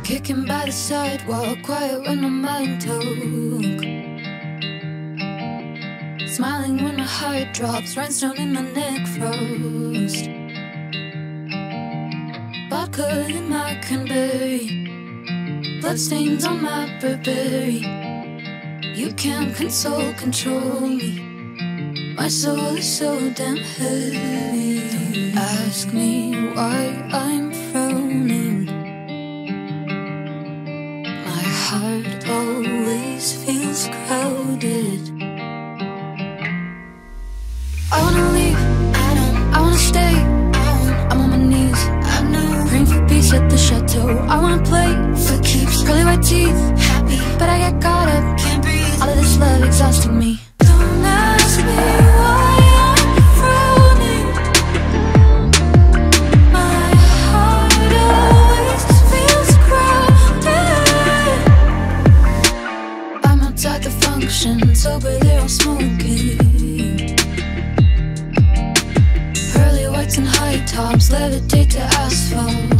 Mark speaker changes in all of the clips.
Speaker 1: Kicking by the sidewalk, quiet when my mind talk. Smiling when my heart drops, rhinestone in my neck frost. Vodka in my cranberry, bloodstains on my Burberry. You can't control me. My soul is so damn heavy. Ask me why I'm frowning. My heart always feels crowded. I wanna leave, I wanna stay, I'm on my knees, praying for peace at the chateau. I wanna play for keeps, curly white teeth, happy, but I get caught up, can't breathe. All of this love exhausting me. Don't ask me why I'm frowning. My heart always feels crowded. I'm outside the function, sober they're all smoking. Pearly whites and high tops levitate to asphalt.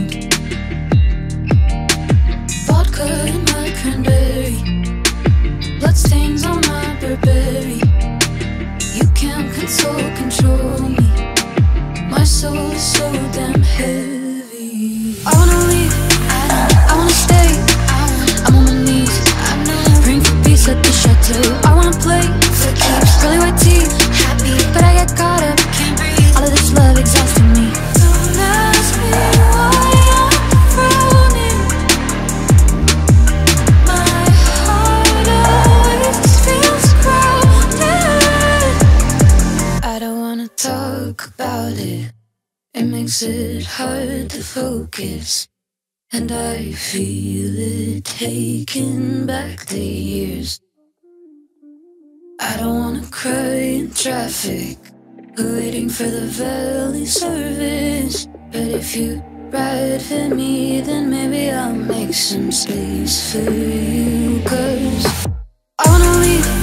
Speaker 1: Vodka in my cranberry, bloodstains on my Burberry. You can't control me. My soul is so damn heavy. I wanna leave, I wanna stay, I'm on my knees, praying for peace at the chateau. I wanna play for keeps, curly white teeth, happy, but I get caught up, can't breathe. All of this love exhausting me. Don't ask me why I'm frowning. My heart always feels crowded. I don't wanna talk about it. It makes it hard to focus, and I feel it taking back the years. I don't wanna cry in traffic, waiting for the valley service. But if you ride for me, then maybe I'll make some space for you. 'Cause I wanna leave,